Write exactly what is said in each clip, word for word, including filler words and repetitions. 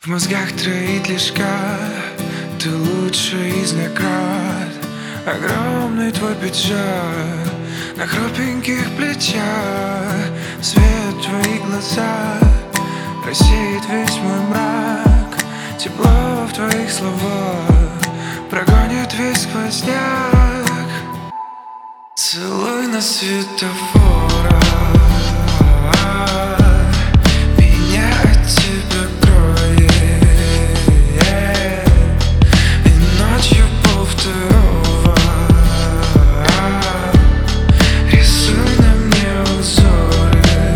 В мозгах троит лишка, ты лучший из наград. Огромный твой пиджак на хрупеньких плечах. Свет в твоих глазах рассеет весь мой мрак. Тепло в твоих словах прогонит весь сквозняк. Целуй на светофорах, меня от тебя кроет, и ночью полвторого рисуй на мне узоры.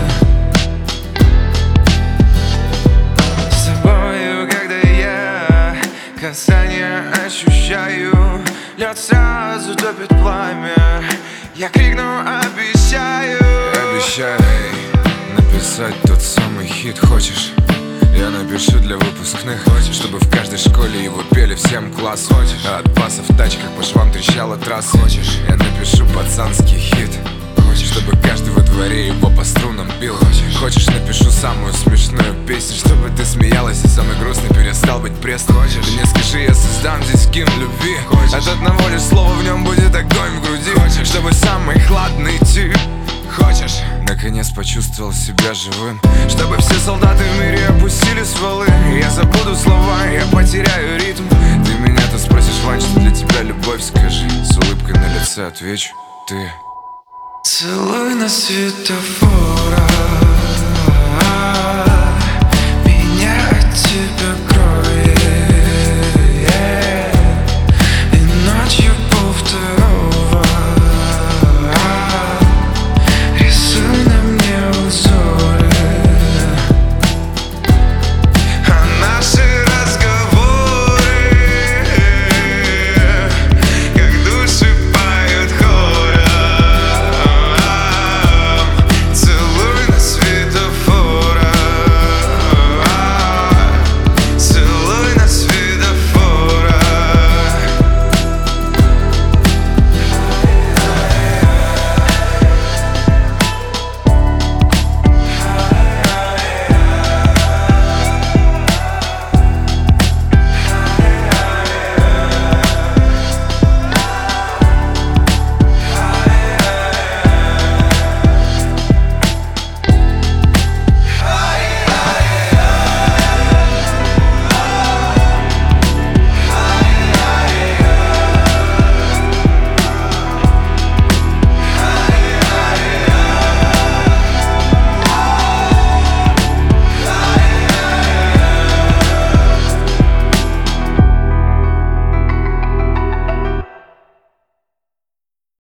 С тобою, когда я касание ощущаю, лед сразу топит пламя. Я крикну, обещаю. Обещай написать тот самый хит. Хочешь? Я напишу для выпускных. Хочешь? Чтобы в каждой школе его пели всем класс. Хочешь? А от басов в тачках по швам трещала трасса. Хочешь? Я напишу пацанский хит. Хочешь? Чтобы каждый во дворе его по струнам бил. Хочешь? Хочешь? Напишу самую смешную песню, чтобы ты смеялась и самый грустный перестал быть пресным. Хочешь? Ты не скажи, я создам здесь гимн любви. Хочешь? От одного лишь слова в нем будет огонь в груди. Хочешь? Чтобы самый хладный тип. Хочешь? Наконец почувствовал себя живым. Чтобы все солдаты в мире опустили стволы. Я забуду слова, я потеряю ритм. Ты меня-то спросишь, Вань, что для тебя любовь, скажи. С улыбкой на лице отвечу: ты. Целуй на светофорах.